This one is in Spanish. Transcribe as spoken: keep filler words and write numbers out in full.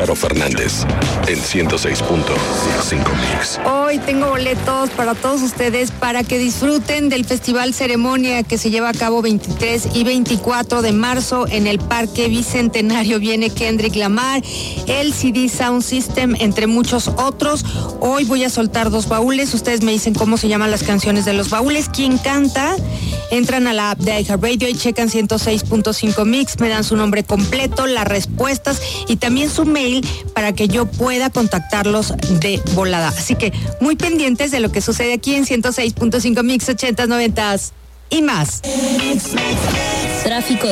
Charo Fernández en ciento seis punto cinco Mix. Hoy tengo boletos para todos ustedes para que disfruten del Festival Ceremonia que se lleva a cabo veintitrés y veinticuatro de marzo en el Parque Bicentenario. Viene Kendrick Lamar, el C D Sound System, entre muchos otros. Hoy voy a soltar dos baúles. Ustedes me dicen cómo se llaman las canciones de los baúles. ¿Quién canta? Entran a la app de iHeartRadio y checan ciento seis punto cinco Mix, me dan su nombre completo, las respuestas y también su mail para que yo pueda contactarlos de volada. Así que muy pendientes de lo que sucede aquí en ciento seis punto cinco Mix, ochentas, noventas y más. Tráfico